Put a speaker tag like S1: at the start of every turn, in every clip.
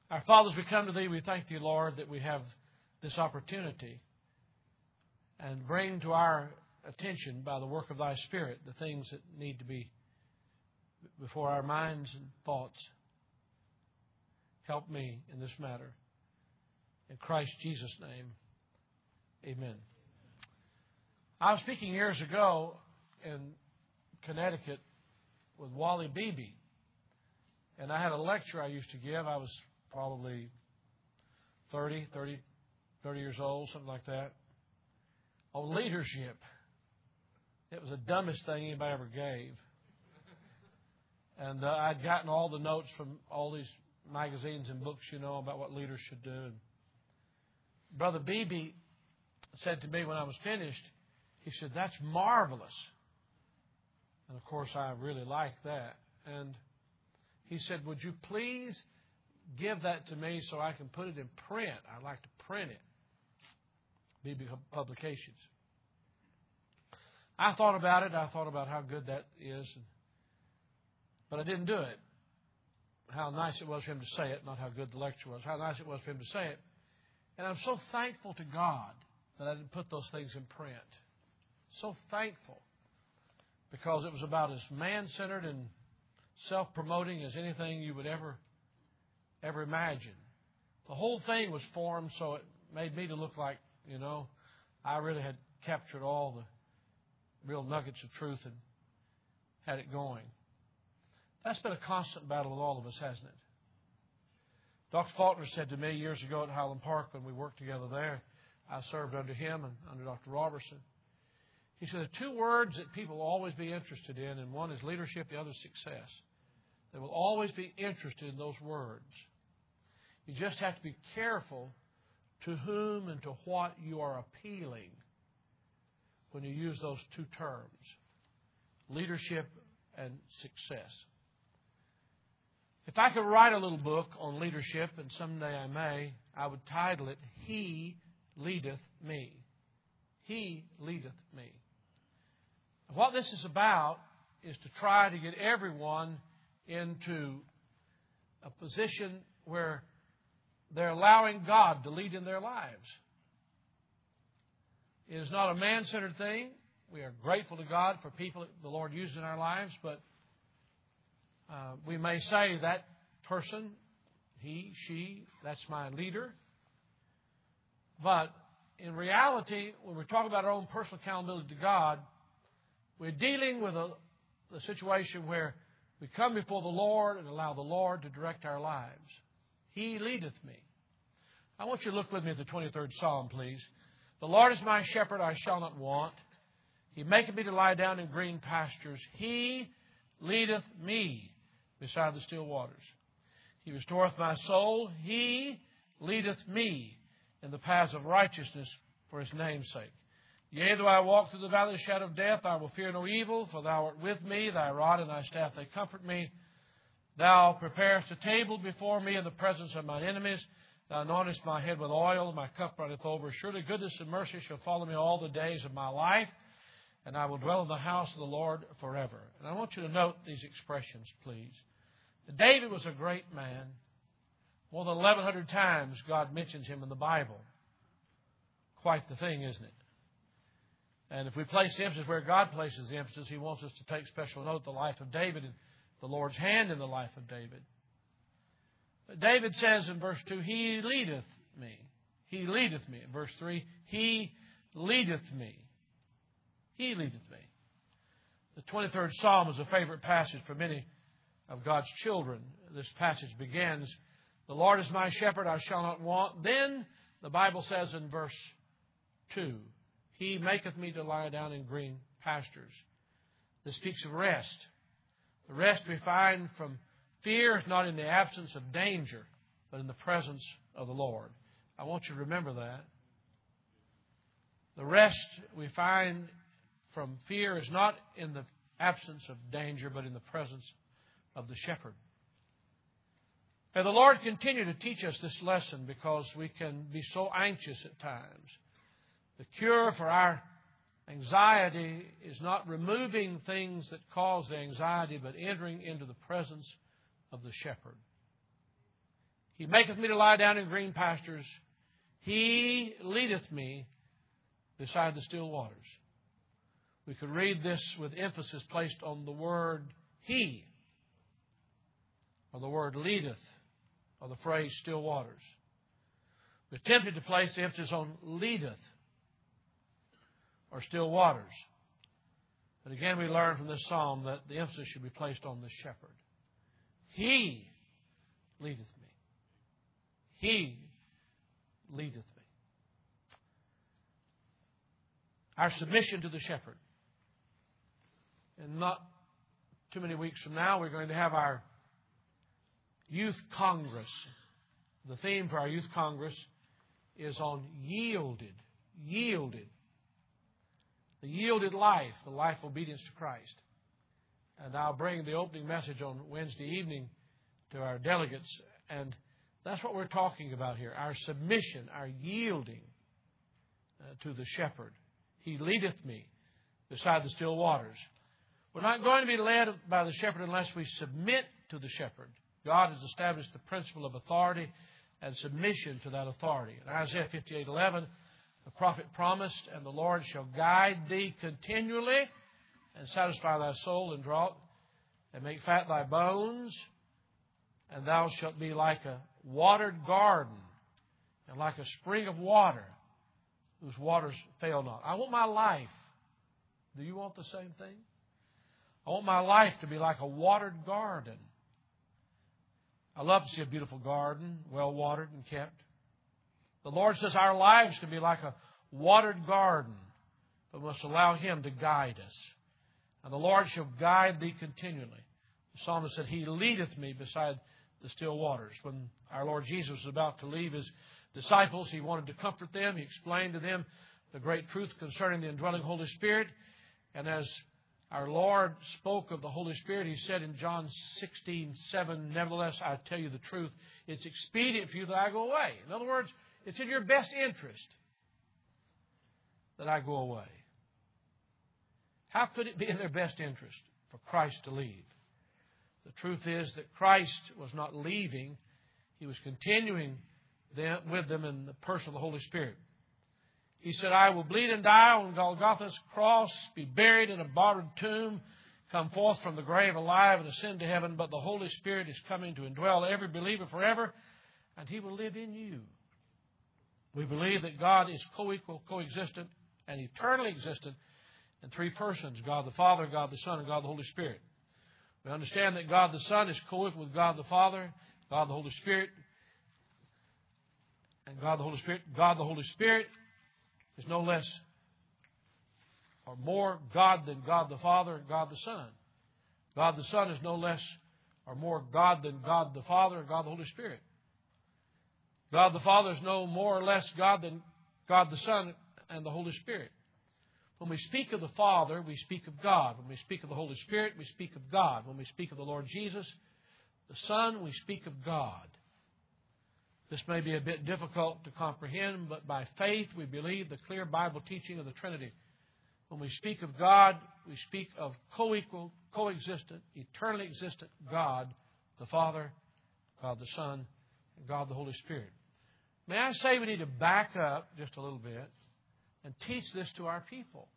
S1: Our Father, as we come to Thee, we thank Thee, Lord, that we have this opportunity and bring to our attention by the work of Thy Spirit the things that need to be before our minds and thoughts. Help me in this matter. In Christ Jesus' name, amen. I was speaking years ago in Connecticut with Wally Beebe, and I had a lecture I used to give. I was probably 30 years old, something like that, on leadership. It was the dumbest thing anybody ever gave. And I'd gotten all the notes from all these magazines and books, about what leaders should do. And Brother Beebe said to me when I was finished, he said, "That's marvelous." And, of course, I really liked that. And he said, "Would you please give that to me so I can put it in print? I'd like to print it." Beebe Publications. I thought about it. I thought about how good that is. But I didn't do it. How nice it was for him to say it, not how good the lecture was. How nice it was for him to say it. And I'm so thankful to God that I didn't put those things in print. So thankful. Because it was about as man-centered and self-promoting as anything you would ever imagine. The whole thing was formed so it made me to look like, I really had captured all the real nuggets of truth and had it going. That's been a constant battle with all of us, hasn't it? Dr. Faulkner said to me years ago at Highland Park when we worked together there, I served under him and under Dr. Robertson. He said, there are two words that people will always be interested in, and one is leadership, the other is success. They will always be interested in those words. You just have to be careful to whom and to what you are appealing when you use those two terms, leadership and success. If I could write a little book on leadership, and someday I may, I would title it, He Leadeth Me. He leadeth me. What this is about is to try to get everyone into a position where they're allowing God to lead in their lives. It is not a man-centered thing. We are grateful to God for people that the Lord uses in our lives, but we may say that person, he, she, that's my leader. But in reality, when we talk about our own personal accountability to God, we're dealing with a situation where we come before the Lord and allow the Lord to direct our lives. He leadeth me. I want you to look with me at the 23rd Psalm, please. The Lord is my shepherd, I shall not want. He maketh me to lie down in green pastures. He leadeth me beside the still waters. He restoreth my soul. He leadeth me in the paths of righteousness for His name's sake. Yea, though I walk through the valley of the shadow of death, I will fear no evil, for Thou art with me. Thy rod and Thy staff, they comfort me. Thou preparest a table before me in the presence of mine enemies. Thou anointest my head with oil, and my cup runneth over. Surely goodness and mercy shall follow me all the days of my life, and I will dwell in the house of the Lord forever. And I want you to note these expressions, please. David was a great man. More than 1,100 times God mentions him in the Bible. Quite the thing, isn't it? And if we place the emphasis where God places the emphasis, He wants us to take special note of the life of David and the Lord's hand in the life of David. But David says in verse 2, He leadeth me. He leadeth me. In verse 3, He leadeth me. He leadeth me. The 23rd Psalm is a favorite passage for many of God's children. This passage begins, The Lord is my shepherd, I shall not want. Then the Bible says in verse 2, He maketh me to lie down in green pastures. This speaks of rest. The rest we find from fear is not in the absence of danger, but in the presence of the Lord. I want you to remember that. The rest we find from fear is not in the absence of danger, but in the presence of the shepherd. May the Lord continue to teach us this lesson, because we can be so anxious at times. The cure for our anxiety is not removing things that cause the anxiety, but entering into the presence of the shepherd. He maketh me to lie down in green pastures. He leadeth me beside the still waters. We could read this with emphasis placed on the word He, or the word leadeth, or the phrase still waters. We're tempted to place the emphasis on leadeth, or still waters. But again, we learn from this psalm that the emphasis should be placed on the shepherd. He leadeth me. He leadeth me. Our submission to the shepherd. And not too many weeks from now, we're going to have our youth congress. The theme for our youth congress is on yielded. Yielded. The yielded life, the life of obedience to Christ. And I'll bring the opening message on Wednesday evening to our delegates. And that's what we're talking about here. Our submission, our yielding to the shepherd. He leadeth me beside the still waters. We're not going to be led by the shepherd unless we submit to the shepherd. God has established the principle of authority and submission to that authority. In Isaiah 58:11, the prophet promised, "And the Lord shall guide thee continually, and satisfy thy soul in drought, and make fat thy bones, and thou shalt be like a watered garden, and like a spring of water, whose waters fail not." I want my life. Do you want the same thing? I want my life to be like a watered garden. I love to see a beautiful garden, well watered and kept. The Lord says our lives can be like a watered garden, but we must allow Him to guide us. And the Lord shall guide thee continually. The psalmist said, He leadeth me beside the still waters. When our Lord Jesus was about to leave His disciples, He wanted to comfort them. He explained to them the great truth concerning the indwelling Holy Spirit. And as our Lord spoke of the Holy Spirit, He said in John 16:7, "Nevertheless, I tell you the truth, it's expedient for you that I go away." In other words, it's in your best interest that I go away. How could it be in their best interest for Christ to leave? The truth is that Christ was not leaving. He was continuing with them in the person of the Holy Spirit. He said, "I will bleed and die on Golgotha's cross, be buried in a borrowed tomb, come forth from the grave alive and ascend to heaven. But the Holy Spirit is coming to indwell every believer forever, and He will live in you." We believe that God is co-equal, co-existent, and eternally existent in three persons: God the Father, God the Son, and God the Holy Spirit. We understand that God the Son is co-equal with God the Father, God the Holy Spirit, and God the Holy Spirit. God the Holy Spirit is no less or more God than God the Father and God the Son. God the Son is no less or more God than God the Father and God the Holy Spirit. God the Father is no more or less God than God the Son and the Holy Spirit. When we speak of the Father, we speak of God. When we speak of the Holy Spirit, we speak of God. When we speak of the Lord Jesus, the Son, we speak of God. This may be a bit difficult to comprehend, but by faith we believe the clear Bible teaching of the Trinity. When we speak of God, we speak of co-equal, co-existent, eternally existent God, the Father, God the Son, and God the Holy Spirit. May I say we need to back up just a little bit and teach this to our people,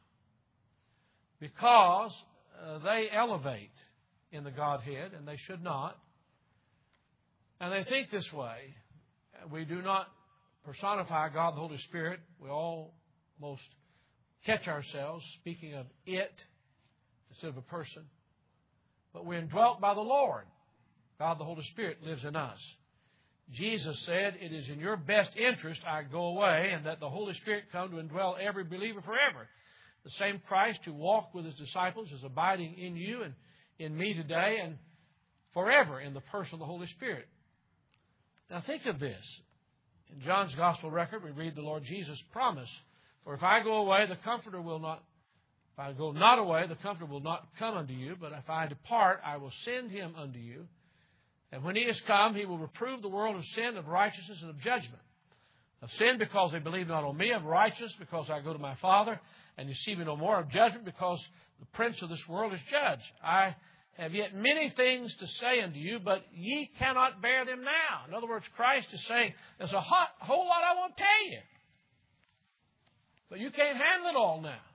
S1: because they elevate in the Godhead, and they should not. And they think this way. We do not personify God the Holy Spirit. We almost catch ourselves speaking of it instead of a person. But we're indwelt by the Lord. God the Holy Spirit lives in us. Jesus said, "It is in your best interest I go away, and that the Holy Spirit come to indwell every believer forever." The same Christ who walked with His disciples is abiding in you and in me today and forever in the person of the Holy Spirit. Now think of this. In John's Gospel record, we read the Lord Jesus' promise, "For if I go away, the Comforter will not, if I go not away, the Comforter will not come unto you, but if I depart, I will send Him unto you. And when He is come, He will reprove the world of sin, of righteousness, and of judgment. Of sin, because they believe not on me. Of righteousness, because I go to my Father, and you see me no more. Of judgment, because the prince of this world is judged. I have yet many things to say unto you, but ye cannot bear them now. In other words, Christ is saying, there's a whole lot I want to tell you. But you can't handle it all now.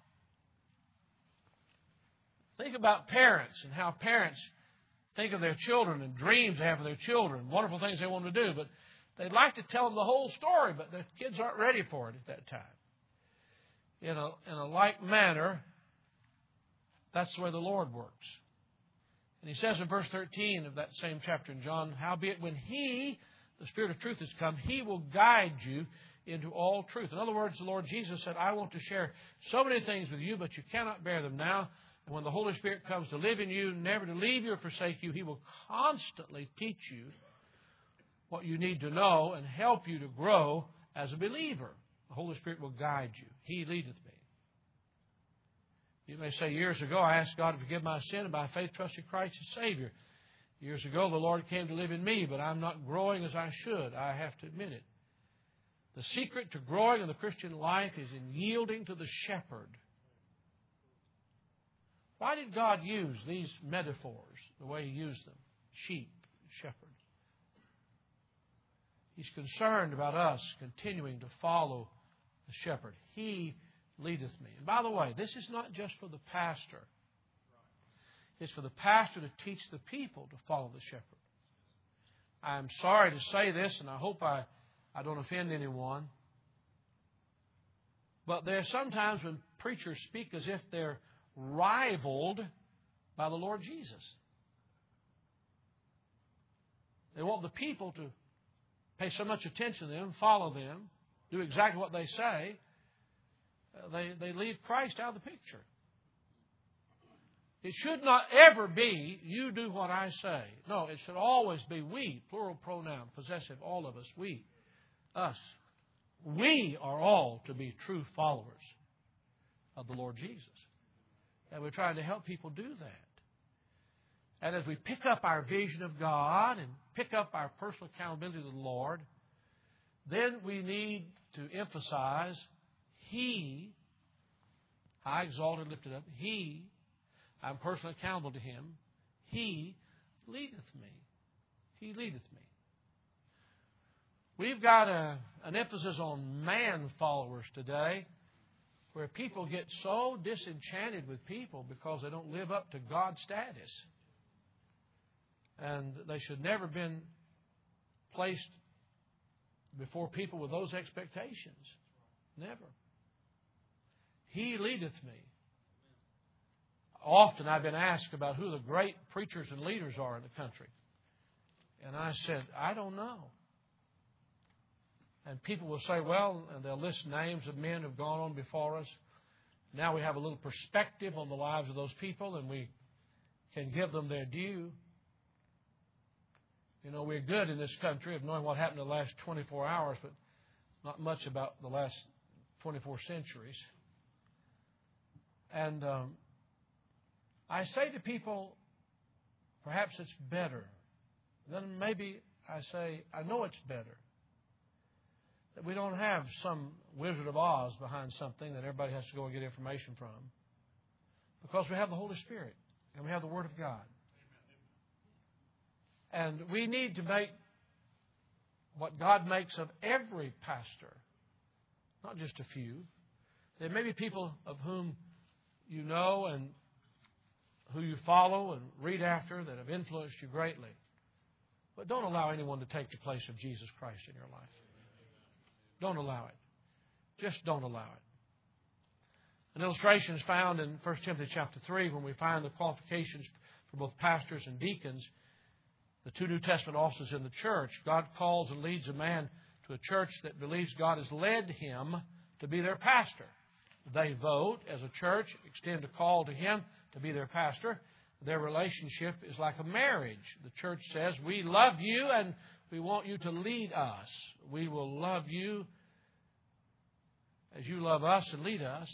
S1: Think about parents and how parents think of their children and dreams they have of their children, wonderful things they want to do. But they'd like to tell them the whole story, but their kids aren't ready for it at that time. In a like manner, that's the way the Lord works. And He says in verse 13 of that same chapter in John, howbeit when He, the Spirit of truth, is come, He will guide you into all truth. In other words, the Lord Jesus said, I want to share so many things with you, but you cannot bear them now. And when the Holy Spirit comes to live in you, never to leave you or forsake you, He will constantly teach you what you need to know and help you to grow as a believer. The Holy Spirit will guide you. He leadeth me. You may say, years ago, I asked God to forgive my sin and by faith trusted Christ as Savior. Years ago, the Lord came to live in me, but I'm not growing as I should. I have to admit it. The secret to growing in the Christian life is in yielding to the shepherd. Why did God use these metaphors the way He used them? Sheep, shepherd. He's concerned about us continuing to follow the shepherd. He leadeth me. And by the way, this is not just for the pastor. It's for the pastor to teach the people to follow the shepherd. I'm sorry to say this, and I hope I don't offend anyone. But there are sometimes when preachers speak as if they're rivaled by the Lord Jesus. They want the people to pay so much attention to them, follow them, do exactly what they say. They leave Christ out of the picture. It should not ever be, you do what I say. No, it should always be we, plural pronoun, possessive, all of us, we, us. We are all to be true followers of the Lord Jesus. And we're trying to help people do that. And as we pick up our vision of God and pick up our personal accountability to the Lord, then we need to emphasize He, high exalted, lifted up, He, I'm personally accountable to Him, He leadeth me. He leadeth me. We've got an emphasis on man followers today, where people get so disenchanted with people because they don't live up to God's status. And they should never have been placed before people with those expectations. Never. He leadeth me. Often I've been asked about who the great preachers and leaders are in the country. And I said, I don't know. And people will say, well, and they'll list names of men who have gone on before us. Now we have a little perspective on the lives of those people, and we can give them their due. You know, we're good in this country of knowing what happened in the last 24 hours, but not much about the last 24 centuries. And I say to people, perhaps it's better. Then maybe I say, I know it's better. That we don't have some Wizard of Oz behind something that everybody has to go and get information from. Because we have the Holy Spirit and we have the Word of God. And we need to make what God makes of every pastor, not just a few. There may be people of whom you know and who you follow and read after that have influenced you greatly. But don't allow anyone to take the place of Jesus Christ in your life. Don't allow it. Just don't allow it. An illustration is found in 1 Timothy chapter 3 when we find the qualifications for both pastors and deacons. The two New Testament offices in the church. God calls and leads a man to a church that believes God has led him to be their pastor. They vote as a church, extend a call to him to be their pastor. Their relationship is like a marriage. The church says, we love you and we want you to lead us. We will love you as you love us and lead us.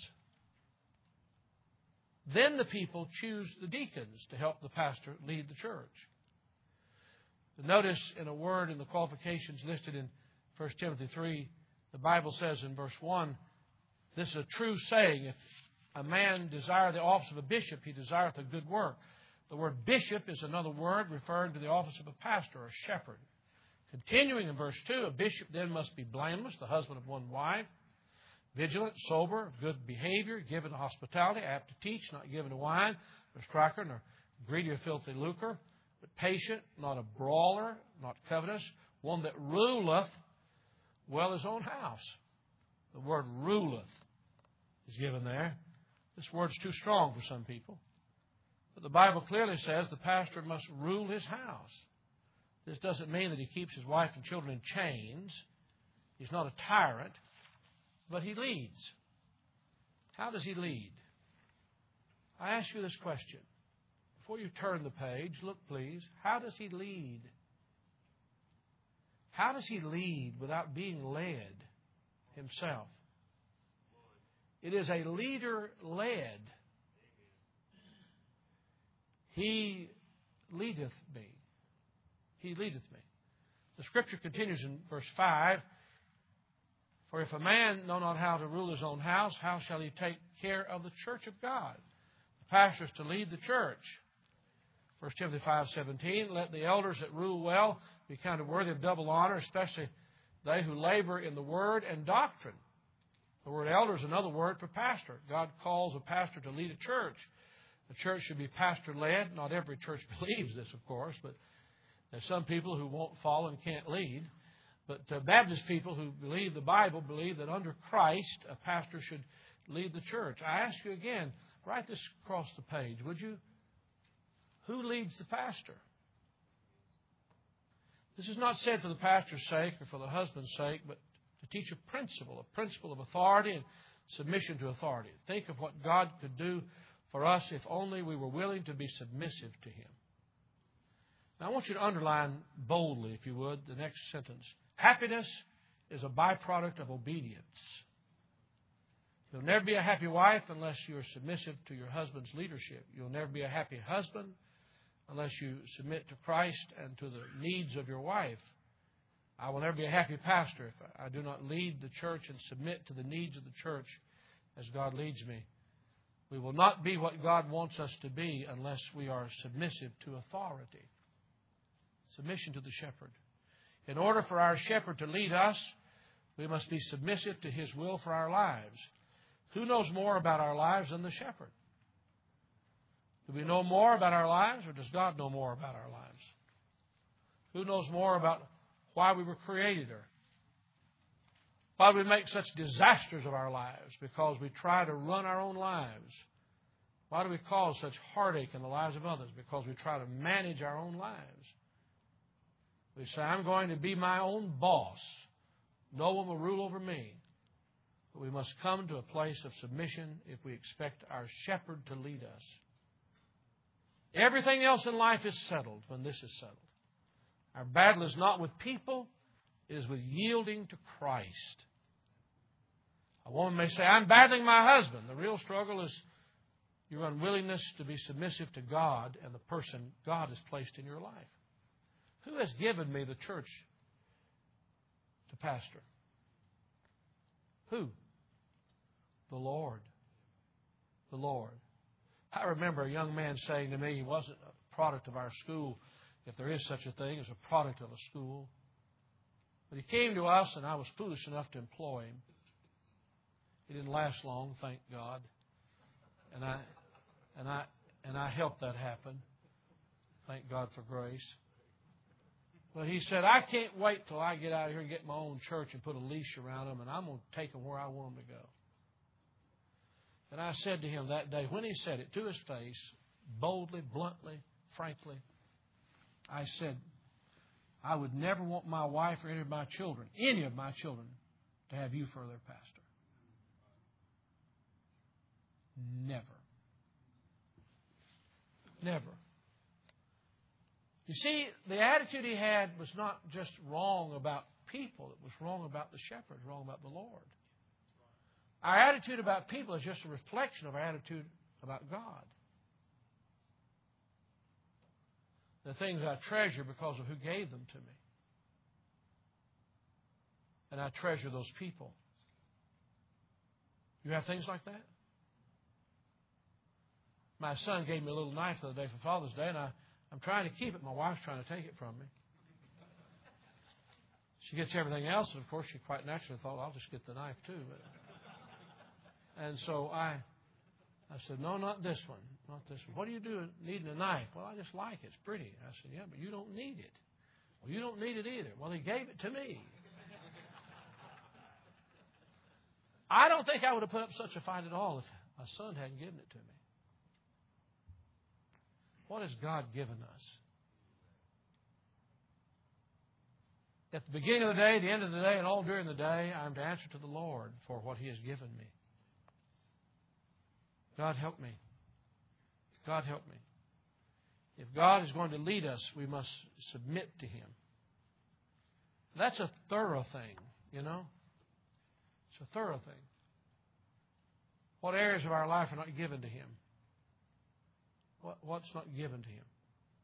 S1: Then the people choose the deacons to help the pastor lead the church. Notice in a word in the qualifications listed in 1 Timothy 3, the Bible says in verse 1, this is a true saying, if a man desire the office of a bishop, he desireth a good work. The word bishop is another word referring to the office of a pastor or a shepherd. Continuing in verse 2, a bishop then must be blameless, the husband of one wife, vigilant, sober, of good behavior, given to hospitality, apt to teach, not given to wine, nor striker, nor greedy of filthy lucre, but patient, not a brawler, not covetous, one that ruleth well his own house. The word ruleth is given there. This word's too strong for some people. But the Bible clearly says the pastor must rule his house. This doesn't mean that he keeps his wife and children in chains. He's not a tyrant, but he leads. How does he lead? I ask you this question. Before you turn the page, look please. How does he lead? How does he lead without being led himself? It is a leader-led. He leadeth me. He leadeth me. The Scripture continues in verse 5. For if a man know not how to rule his own house, how shall he take care of the church of God? The pastor is to lead the church. 1 Timothy 5:17, let the elders that rule well be counted worthy of double honor, especially they who labor in the word and doctrine. The word elder is another word for pastor. God calls a pastor to lead a church. The church should be pastor-led. Not every church believes this, of course, but there's some people who won't follow and can't lead. But Baptist people who believe the Bible believe that under Christ, a pastor should lead the church. I ask you again, write this across the page, would you? Who leads the pastor? This is not said for the pastor's sake or for the husband's sake, but to teach a principle of authority and submission to authority. Think of what God could do for us if only we were willing to be submissive to Him. Now, I want you to underline boldly, if you would, the next sentence. Happiness is a byproduct of obedience. You'll never be a happy wife unless you're submissive to your husband's leadership. You'll never be a happy husband unless you submit to Christ and to the needs of your wife. I will never be a happy pastor if I do not lead the church and submit to the needs of the church as God leads me. We will not be what God wants us to be unless we are submissive to authority. Submission to the shepherd. In order for our shepherd to lead us, we must be submissive to His will for our lives. Who knows more about our lives than the shepherd? Do we know more about our lives, or does God know more about our lives? Who knows more about why we were created, or why we make such disasters of our lives because we try to run our own lives? Why do we cause such heartache in the lives of others? Because we try to manage our own lives. We say, I'm going to be my own boss. No one will rule over me. But we must come to a place of submission if we expect our shepherd to lead us. Everything else in life is settled when this is settled. Our battle is not with people, it is with yielding to Christ. A woman may say, I'm battling my husband. The real struggle is your unwillingness to be submissive to God and the person God has placed in your life. Who has given me the church to pastor? Who? The Lord. The Lord. I remember a young man saying to me, he wasn't a product of our school, if there is such a thing as a product of a school. But he came to us, and I was foolish enough to employ him. He didn't last long, thank God. And I helped that happen. Thank God for grace. But he said, I can't wait till I get out of here and get my own church and put a leash around them, and I'm going to take them where I want them to go. And I said to him that day, when he said it to his face, boldly, bluntly, frankly, I said, I would never want my wife or any of my children, to have you for their pastor. Never. Never. You see, the attitude he had was not just wrong about people. It was wrong about the shepherd, wrong about the Lord. Our attitude about people is just a reflection of our attitude about God. The things I treasure because of who gave them to me. And I treasure those people. You have things like that? My son gave me a little knife the other day for Father's Day, and I'm trying to keep it. My wife's trying to take it from me. She gets everything else, and of course she quite naturally thought, I'll just get the knife too. And so I said, no, not this one. Not this one. What do you do needing a knife? Well, I just like it. It's pretty. I said, yeah, but you don't need it. Well, you don't need it either. Well, he gave it to me. I don't think I would have put up such a fight at all if my son hadn't given it to me. What has God given us? At the beginning of the day, the end of the day, and all during the day, I'm to answer to the Lord for what He has given me. God help me. God help me. If God is going to lead us, we must submit to Him. That's a thorough thing, you know. It's a thorough thing. What areas of our life are not given to Him? What's not given to Him?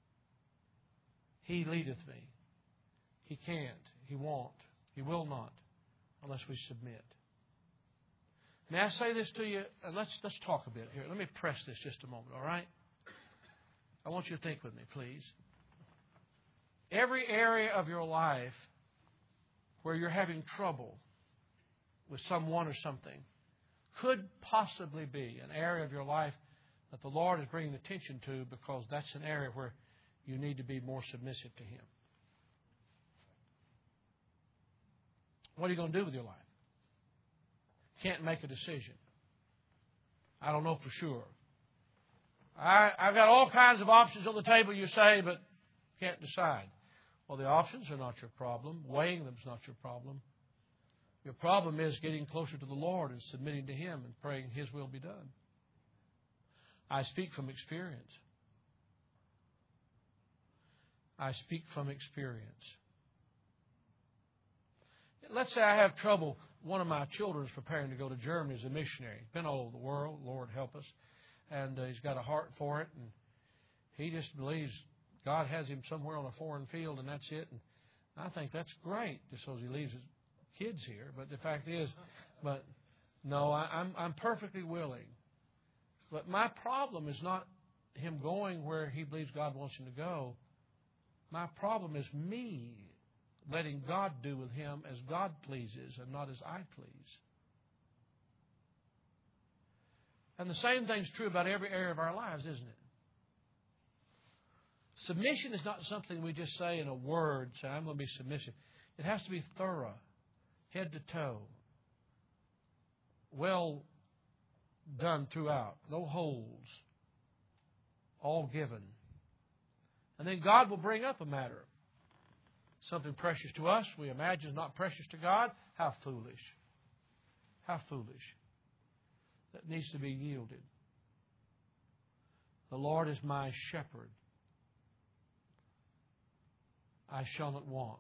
S1: He leadeth me. He can't. He won't. He will not unless we submit. May I say this to you? And let's talk a bit here. Let me press this just a moment, all right? I want you to think with me, please. Every area of your life where you're having trouble with someone or something could possibly be an area of your life that the Lord is bringing attention to, because that's an area where you need to be more submissive to Him. What are you going to do with your life? Can't make a decision. I don't know for sure. I've got all kinds of options on the table, you say, but can't decide. Well, the options are not your problem. Weighing them is not your problem. Your problem is getting closer to the Lord and submitting to Him and praying His will be done. I speak from experience. I speak from experience. Let's say I have trouble. One of my children is preparing to go to Germany as a missionary. He's been all over the world. Lord help us. And he's got a heart for it. And he just believes God has him somewhere on a foreign field, and that's it. And I think that's great, just so he leaves his kids here. But the fact is, no, I'm perfectly willing. But my problem is not him going where he believes God wants him to go. My problem is me letting God do with him as God pleases and not as I please. And the same thing's true about every area of our lives, isn't it? Submission is not something we just say in a word, say, I'm going to be submissive. It has to be thorough, head to toe, well done throughout, no holes, all given. And then God will bring up a matter. Something precious to us, we imagine is not precious to God. How foolish. How foolish. That needs to be yielded. The Lord is my shepherd. I shall not want.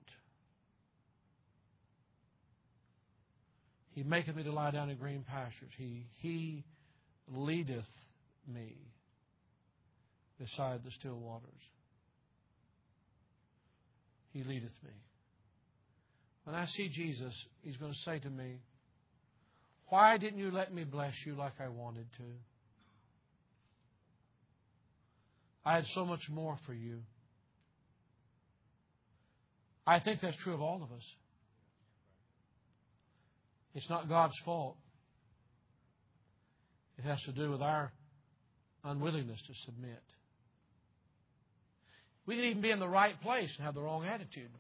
S1: He maketh me to lie down in green pastures. He leadeth me beside the still waters. He leadeth me. When I see Jesus, He's going to say to me, why didn't you let me bless you like I wanted to? I had so much more for you. I think that's true of all of us. It's not God's fault. It has to do with our unwillingness to submit. We can even be in the right place and have the wrong attitude.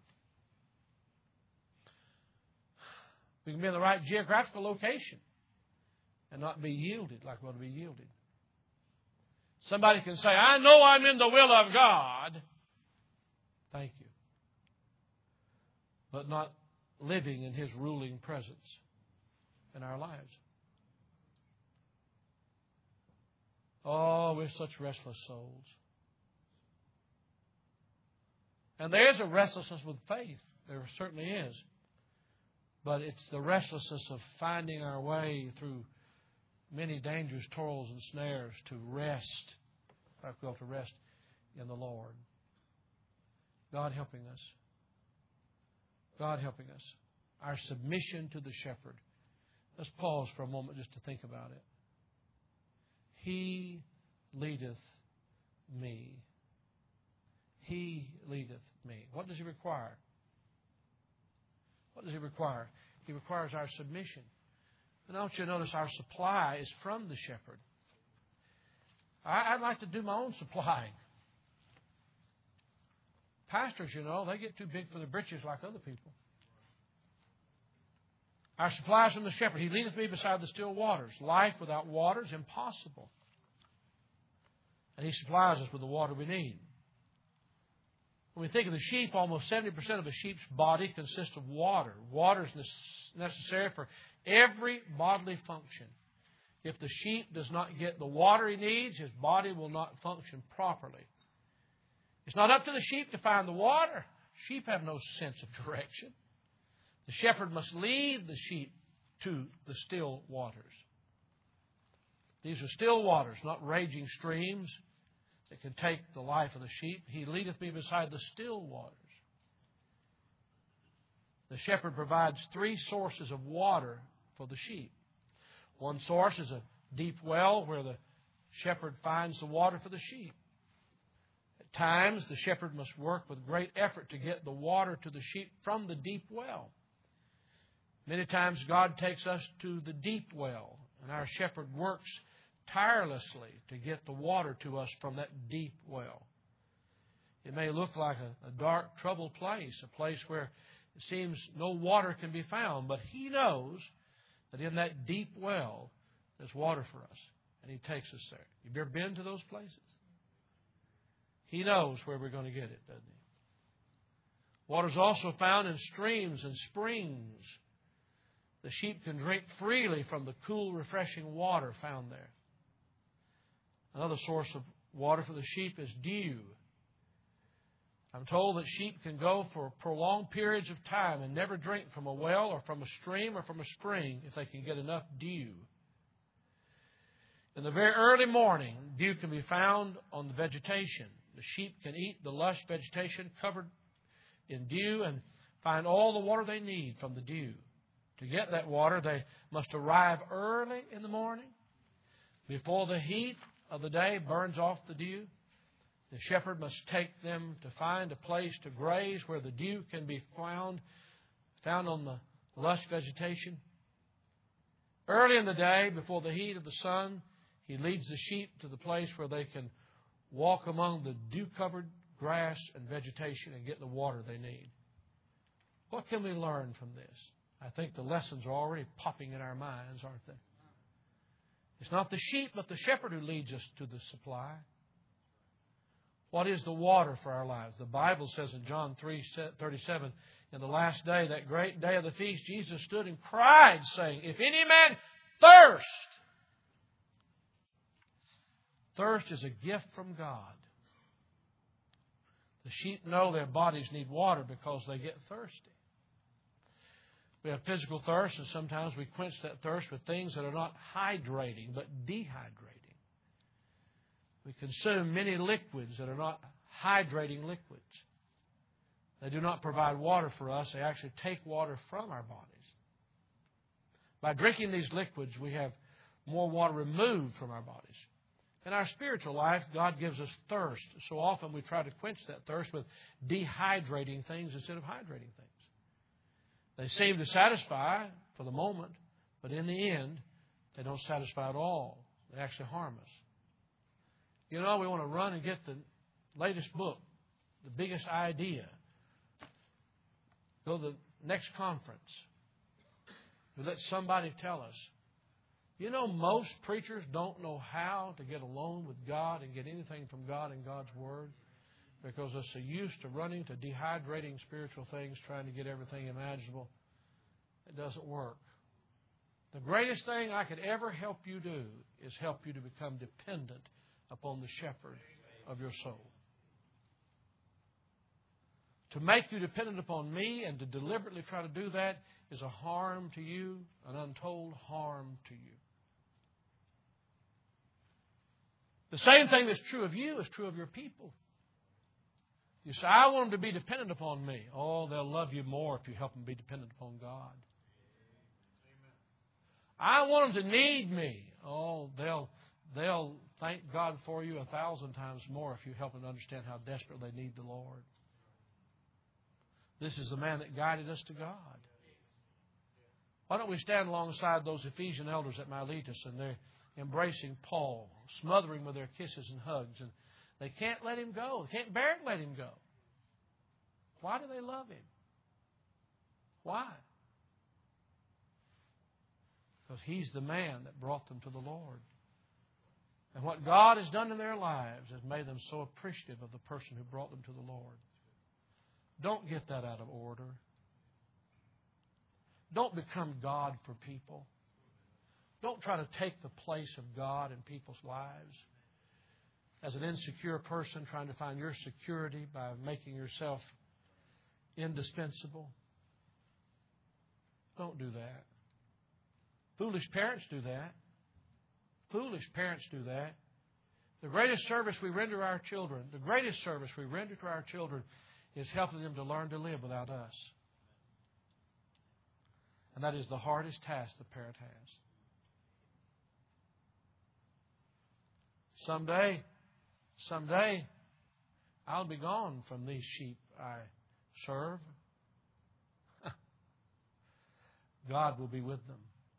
S1: We can be in the right geographical location and not be yielded like we want to be yielded. Somebody can say, I know I'm in the will of God. Thank you. But not living in His ruling presence in our lives. Oh, we're such restless souls. And there is a restlessness with faith. There certainly is. But it's the restlessness of finding our way through many dangerous toils and snares to rest. To rest in the Lord. God helping us. God helping us. Our submission to the shepherd. Let's pause for a moment just to think about it. He leadeth me. He leadeth me. What does He require? What does He require? He requires our submission. And I want you to notice our supply is from the shepherd. I'd like to do my own supplying. Pastors, they get too big for their britches like other people. Our supply is from the shepherd. He leadeth me beside the still waters. Life without water is impossible. And He supplies us with the water we need. When we think of the sheep, almost 70% of a sheep's body consists of water. Water is necessary for every bodily function. If the sheep does not get the water he needs, his body will not function properly. It's not up to the sheep to find the water. Sheep have no sense of direction. The shepherd must lead the sheep to the still waters. These are still waters, not raging streams that can take the life of the sheep. He leadeth me beside the still waters. The shepherd provides 3 sources of water for the sheep. One source is a deep well where the shepherd finds the water for the sheep. At times, the shepherd must work with great effort to get the water to the sheep from the deep well. Many times, God takes us to the deep well, and our shepherd works tirelessly to get the water to us from that deep well. It may look like a dark, troubled place, a place where it seems no water can be found, but He knows that in that deep well there's water for us, and He takes us there. Have you ever been to those places? He knows where we're going to get it, doesn't He? Water is also found in streams and springs. The sheep can drink freely from the cool, refreshing water found there. Another source of water for the sheep is dew. I'm told that sheep can go for prolonged periods of time and never drink from a well or from a stream or from a spring if they can get enough dew. In the very early morning, dew can be found on the vegetation. The sheep can eat the lush vegetation covered in dew and find all the water they need from the dew. To get that water, they must arrive early in the morning before the heat of the day burns off the dew. The shepherd must take them to find a place to graze where the dew can be found on the lush vegetation. Early in the day, before the heat of the sun, He leads the sheep to the place where they can walk among the dew-covered grass and vegetation and get the water they need. What can we learn from this? I think the lessons are already popping in our minds, aren't they? It's not the sheep, but the shepherd who leads us to the supply. What is the water for our lives? The Bible says in John 3:37, in the last day, that great day of the feast, Jesus stood and cried, saying, if any man thirst, thirst is a gift from God. The sheep know their bodies need water because they get thirsty. We have physical thirst, and sometimes we quench that thirst with things that are not hydrating, but dehydrating. We consume many liquids that are not hydrating liquids. They do not provide water for us. They actually take water from our bodies. By drinking these liquids, we have more water removed from our bodies. In our spiritual life, God gives us thirst. So often we try to quench that thirst with dehydrating things instead of hydrating things. They seem to satisfy for the moment, but in the end, they don't satisfy at all. They actually harm us. We want to run and get the latest book, the biggest idea. Go to the next conference. We let somebody tell us. Most preachers don't know how to get alone with God and get anything from God and God's Word because they're so used to running to dehydrating spiritual things, trying to get everything imaginable. It doesn't work. The greatest thing I could ever help you do is help you to become dependent upon the shepherd of your soul. To make you dependent upon me and to deliberately try to do that is a harm to you, an untold harm to you. The same thing that's true of you is true of your people. You say, I want them to be dependent upon me. Oh, they'll love you more if you help them be dependent upon God. I want them to need me. Oh, they'll they'll thank God for you 1,000 times more if you help them understand how desperate they need the Lord. This is the man that guided us to God. Why don't we stand alongside those Ephesian elders at Miletus, and they're embracing Paul, smothering with their kisses and hugs, and they can't let him go. They can't bear to let him go. Why do they love him? Why? Because he's the man that brought them to the Lord. And what God has done in their lives has made them so appreciative of the person who brought them to the Lord. Don't get that out of order. Don't become God for people. Don't try to take the place of God in people's lives. As an insecure person trying to find your security by making yourself indispensable. Don't do that. Foolish parents do that. Foolish parents do that. The greatest service we render to our children is helping them to learn to live without us. And that is the hardest task the parent has. Someday, I'll be gone from these sheep I serve. God will be with them.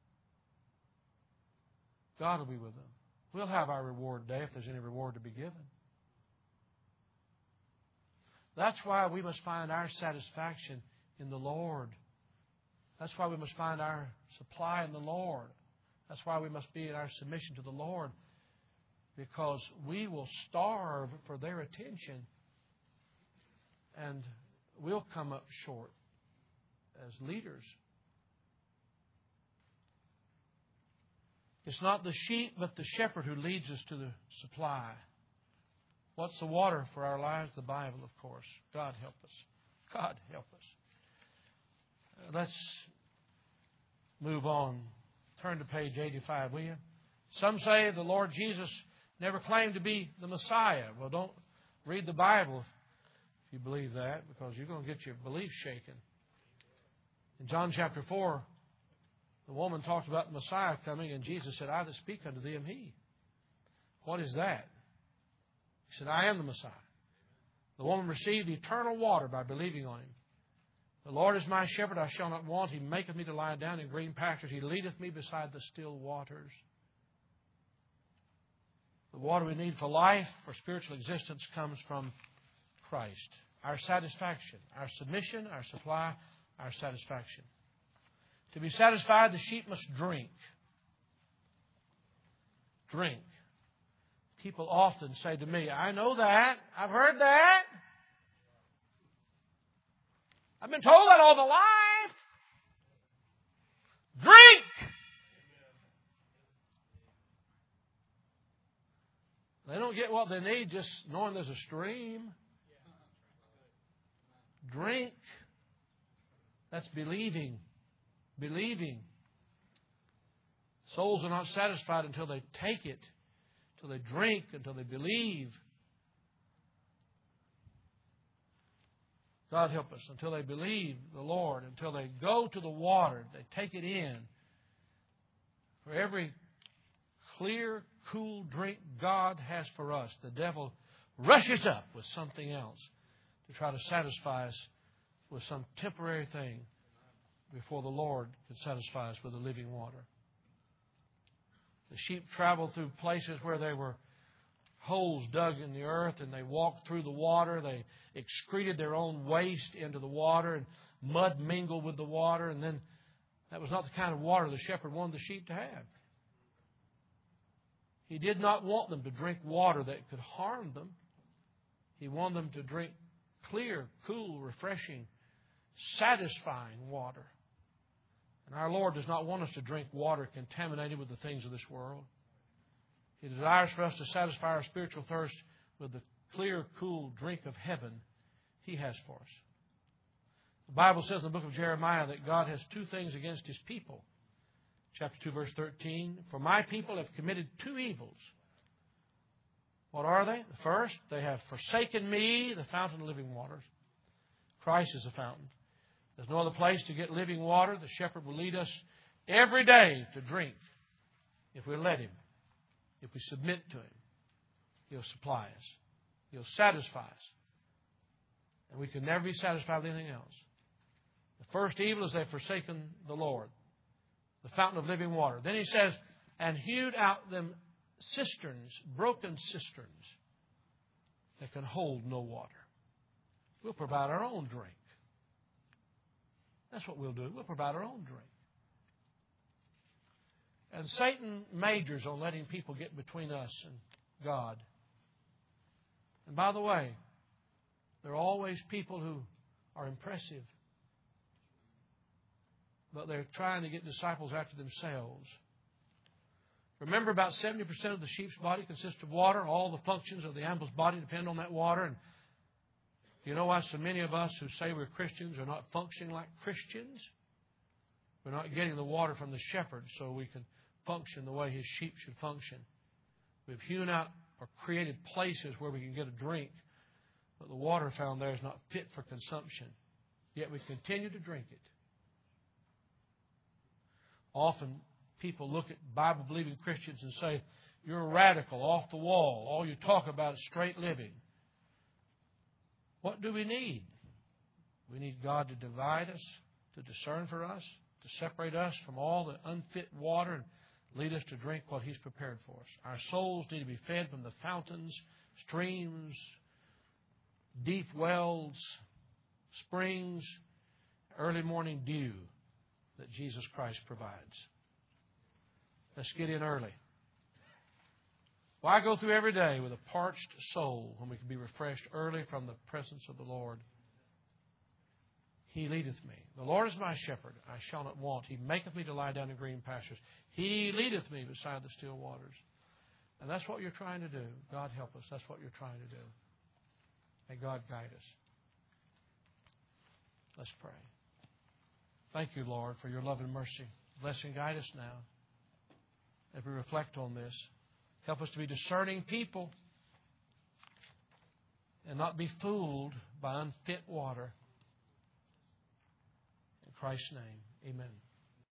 S1: God will be with them. We'll have our reward day if there's any reward to be given. That's why we must find our satisfaction in the Lord. That's why we must find our supply in the Lord. That's why we must be in our submission to the Lord. Because we will starve for their attention. And we'll come up short as leaders. It's not the sheep, but the shepherd who leads us to the supply. What's the water for our lives? The Bible, of course. God help us. God help us. Let's move on. Turn to page 85, will you? Some say the Lord Jesus never claimed to be the Messiah. Well, don't read the Bible if you believe that, because you're going to get your belief shaken. In John chapter 4, the woman talked about the Messiah coming, and Jesus said, I that speak unto thee am He. What is that? He said, I am the Messiah. The woman received eternal water by believing on Him. The Lord is my shepherd, I shall not want. He maketh me to lie down in green pastures. He leadeth me beside the still waters. The water we need for life, for spiritual existence, comes from Christ. Our satisfaction, our submission, our supply, our satisfaction. To be satisfied, the sheep must drink. Drink. People often say to me, I know that. I've heard that. I've been told that all my life. Drink! They don't get what they need just knowing there's a stream. Drink. That's believing. Believing. Souls are not satisfied until they take it, until they drink, until they believe. God help us. Until they believe the Lord, until they go to the water, they take it in. For every clear, cool drink God has for us, the devil rushes up with something else to try to satisfy us with some temporary thing before the Lord can satisfy us with the living water. The sheep traveled through places where there were holes dug in the earth, and they walked through the water. They excreted their own waste into the water, and mud mingled with the water. And then that was not the kind of water the shepherd wanted the sheep to have. He did not want them to drink water that could harm them. He wanted them to drink clear, cool, refreshing, satisfying water. And our Lord does not want us to drink water contaminated with the things of this world. He desires for us to satisfy our spiritual thirst with the clear, cool drink of heaven He has for us. The Bible says in the book of Jeremiah that God has two things against His people. Chapter 2, verse 13. For my people have committed two evils. What are they? The first, they have forsaken me, the fountain of living waters. Christ is the fountain. There's no other place to get living water. The shepherd will lead us every day to drink if we let Him. If we submit to Him, He'll supply us. He'll satisfy us. And we can never be satisfied with anything else. The first evil is they've forsaken the Lord, the fountain of living water. Then He says, and hewed out them cisterns, broken cisterns, that can hold no water. We'll provide our own drink. That's what we'll do. We'll provide our own drink. And Satan majors on letting people get between us and God. And by the way, there are always people who are impressive, but they're trying to get disciples after themselves. Remember, about 70% of the sheep's body consists of water. All the functions of the animal's body depend on that water. And you know why so many of us who say we're Christians are not functioning like Christians? We're not getting the water from the shepherd so we can function the way His sheep should function. We've hewn out or created places where we can get a drink, but the water found there is not fit for consumption. Yet we continue to drink it. Often people look at Bible-believing Christians and say, you're radical, off the wall. All you talk about is straight living. What do we need? We need God to divide us, to discern for us, to separate us from all the unfit water and lead us to drink what He's prepared for us. Our souls need to be fed from the fountains, streams, deep wells, springs, early morning dew that Jesus Christ provides. Let's get in early. Why go through every day with a parched soul when we can be refreshed early from the presence of the Lord? He leadeth me. The Lord is my shepherd. I shall not want. He maketh me to lie down in green pastures. He leadeth me beside the still waters. And that's what you're trying to do. God help us. That's what you're trying to do. May God guide us. Let's pray. Thank you, Lord, for your love and mercy. Bless and guide us now as we reflect on this. Help us to be discerning people and not be fooled by unfit water. In Christ's name, amen.